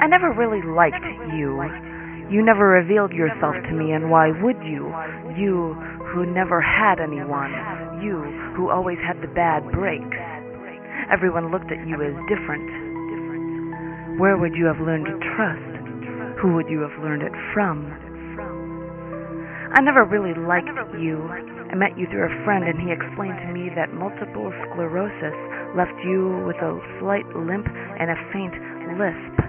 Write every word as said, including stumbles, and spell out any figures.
I never really liked you. You never revealed yourself to me, and why would you? You who never had anyone. You who always had the bad breaks. Everyone looked at you as different. Where would you have learned to trust? Who would you have learned it from? I never really liked you. I met you through a friend, and he explained to me that multiple sclerosis left you with a slight limp and a faint lisp.